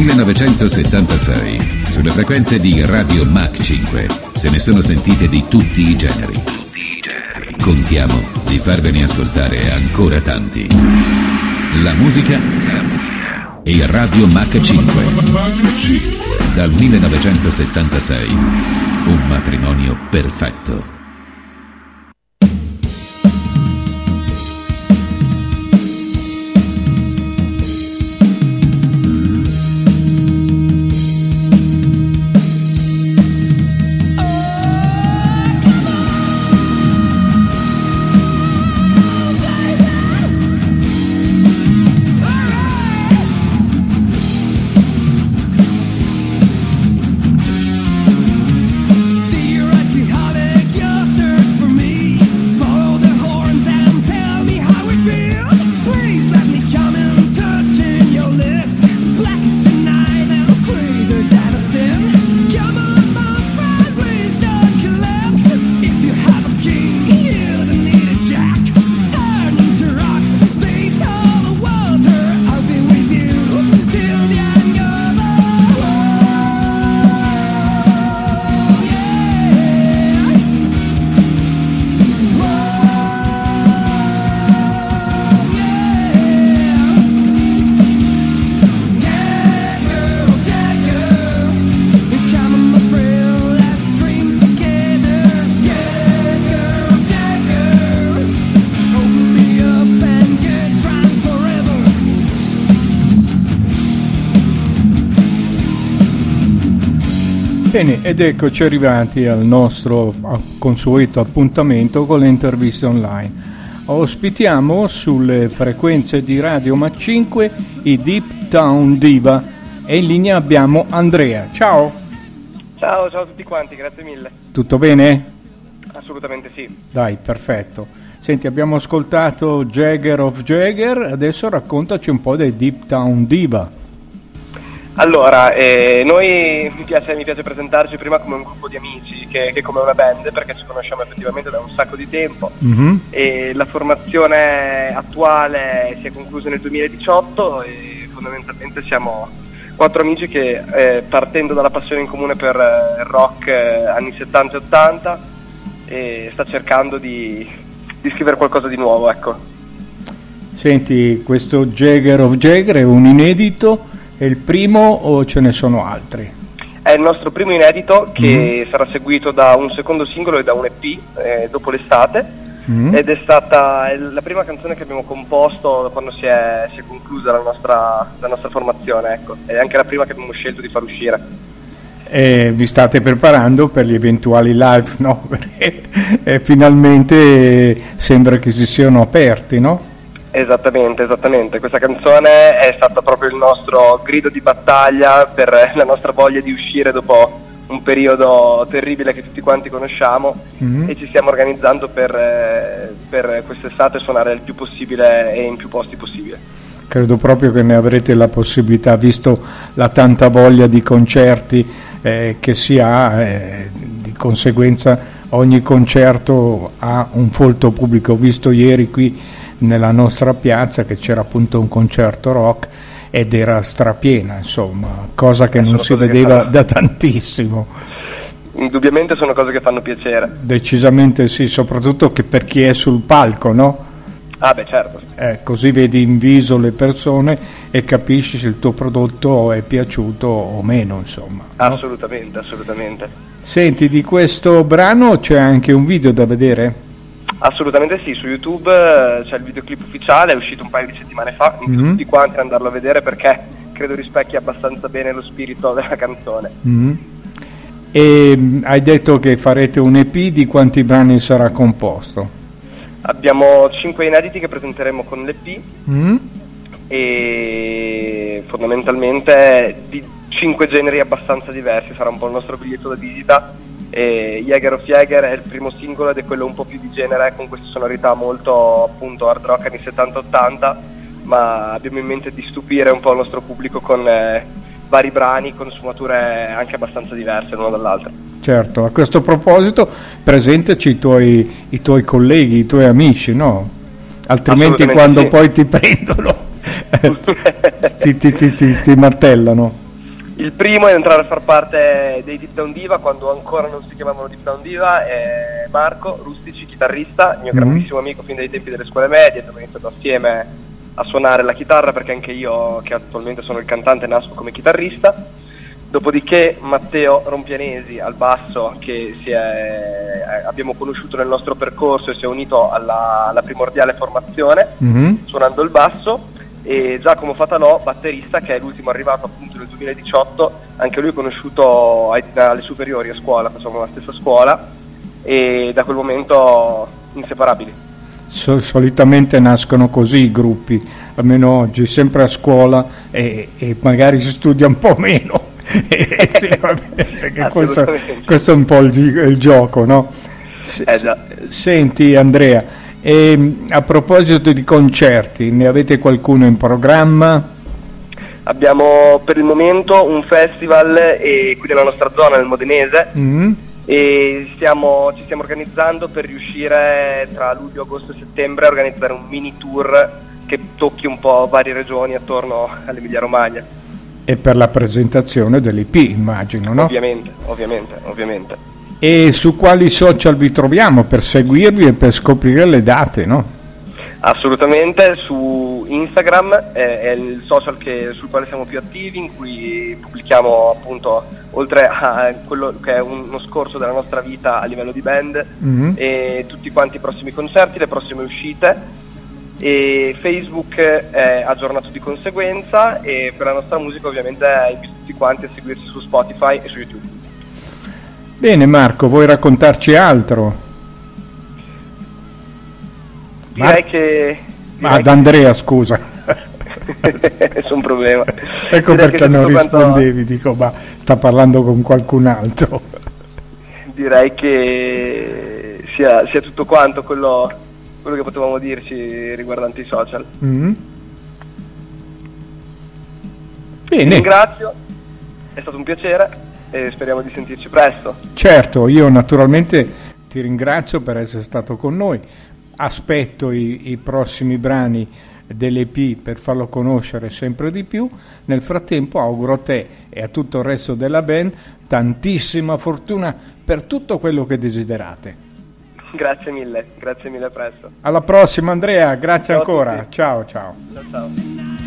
1976, sulle frequenze di Radio Mach 5, se ne sono sentite di tutti i generi. Contiamo di farvene ascoltare ancora tanti. La musica e Radio Mach 5. Dal 1976, un matrimonio perfetto. Bene, ed eccoci arrivati al nostro consueto appuntamento con le interviste online. Ospitiamo sulle frequenze di Radio Mach 5 i Deep Town Diva e in linea abbiamo Andrea. Ciao! Ciao a tutti quanti, grazie mille. Tutto bene? Assolutamente sì. Dai, perfetto. Senti, abbiamo ascoltato Jagger of Jagger, adesso raccontaci un po' dei Deep Town Diva. Allora, noi mi piace presentarci prima come un gruppo di amici che come una band, perché ci conosciamo effettivamente da un sacco di tempo. E la formazione attuale si è conclusa nel 2018 e fondamentalmente siamo 4 amici che partendo dalla passione in comune per il rock anni 70 e 80 sta cercando di scrivere qualcosa di nuovo, ecco. Senti, questo Jagger of Jagger è un inedito. È il primo o ce ne sono altri? È il nostro primo inedito che sarà seguito da un secondo singolo e da un EP dopo l'estate ed è stata la prima canzone che abbiamo composto quando si è conclusa la nostra formazione, ecco. È anche la prima che abbiamo scelto di far uscire. Vi state preparando per gli eventuali live, no? Perché finalmente sembra che si siano aperti, no? Esattamente, questa canzone è stata proprio il nostro grido di battaglia per la nostra voglia di uscire dopo un periodo terribile che tutti quanti conosciamo e ci stiamo organizzando per quest'estate suonare il più possibile e in più posti possibile. Credo proprio che ne avrete la possibilità, visto la tanta voglia di concerti che si ha, di conseguenza ogni concerto ha un folto pubblico. Ho visto ieri qui nella nostra piazza che c'era appunto un concerto rock ed era strapiena, insomma, cosa che non si vedeva da tantissimo. Indubbiamente sono cose che fanno piacere. Decisamente sì, soprattutto che per chi è sul palco, no? Ah beh, certo. Così vedi in viso le persone e capisci se il tuo prodotto è piaciuto o meno, insomma. Assolutamente. Senti, di questo brano c'è anche un video da vedere? Assolutamente sì, su YouTube c'è il videoclip ufficiale, è uscito un paio di settimane fa, invito tutti quanti ad andarlo a vedere perché credo rispecchia abbastanza bene lo spirito della canzone. E hai detto che farete un EP, di quanti brani sarà composto? Abbiamo 5 inediti che presenteremo con l'EP e fondamentalmente di 5 generi abbastanza diversi, sarà un po' il nostro biglietto da visita. E Jagger of Jagger è il primo singolo ed è quello un po' più di genere, con queste sonorità molto appunto hard rock anni 70-80, ma abbiamo in mente di stupire un po' il nostro pubblico con vari brani con sfumature anche abbastanza diverse l'una dall'altra. Certo, a questo proposito presentaci i tuoi colleghi, i tuoi amici, no? Altrimenti quando poi ti prendono ti martellano. Il primo è entrare a far parte dei Deep Down Diva, quando ancora non si chiamavano Deep Down Diva, è Marco Rustici, chitarrista, mio grandissimo amico fin dai tempi delle scuole medie. Abbiamo iniziato assieme a suonare la chitarra, perché anche io, che attualmente sono il cantante, nasco come chitarrista. Dopodiché Matteo Rompianesi al basso, che abbiamo conosciuto nel nostro percorso e si è unito alla primordiale formazione, suonando il basso, e Giacomo Fatalò, batterista, che è l'ultimo arrivato appunto nel 2018, anche lui conosciuto alle superiori a scuola, facciamo la stessa scuola, e da quel momento inseparabili. Solitamente nascono così i gruppi, almeno oggi, sempre a scuola, e magari si studia un po' meno. Sì, perché questo è un po' il gioco, no? Già. Senti Andrea, a proposito di concerti, ne avete qualcuno in programma? Abbiamo per il momento un festival qui nella nostra zona, nel Modenese, e ci stiamo organizzando per riuscire tra luglio, agosto e settembre a organizzare un mini tour che tocchi un po' varie regioni attorno all'Emilia Romagna. E per la presentazione dell'EP, immagino, no? Ovviamente. E su quali social vi troviamo per seguirvi e per scoprire le date, no? Assolutamente, su Instagram è il social sul quale siamo più attivi, in cui pubblichiamo appunto, oltre a quello che è uno scorso della nostra vita a livello di band, e tutti quanti i prossimi concerti, le prossime uscite. E Facebook è aggiornato di conseguenza, e per la nostra musica ovviamente invito tutti quanti a seguirci su Spotify e su YouTube. Bene Marco, vuoi raccontarci altro? Direi che... Ad Andrea, scusa. Nessun problema. Ecco perché non rispondevi, dico, ma sta parlando con qualcun altro. Direi che sia tutto quanto quello che potevamo dirci riguardante i social. Bene. Vi ringrazio, è stato un piacere e speriamo di sentirci presto. Certo, io naturalmente ti ringrazio per essere stato con noi, aspetto i prossimi brani dell'EP per farlo conoscere sempre di più. Nel frattempo auguro a te e a tutto il resto della band tantissima fortuna per tutto quello che desiderate. Grazie mille, presto. Alla prossima Andrea, grazie ancora. Ciao. Ciao.